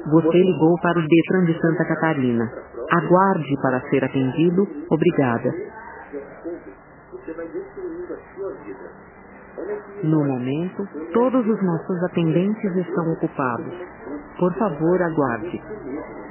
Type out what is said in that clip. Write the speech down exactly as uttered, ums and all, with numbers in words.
Você ligou para o Detran de Santa Catarina. Aguarde para ser atendido. Obrigada. No momento, todos os nossos atendentes estão ocupados. Por favor, aguarde.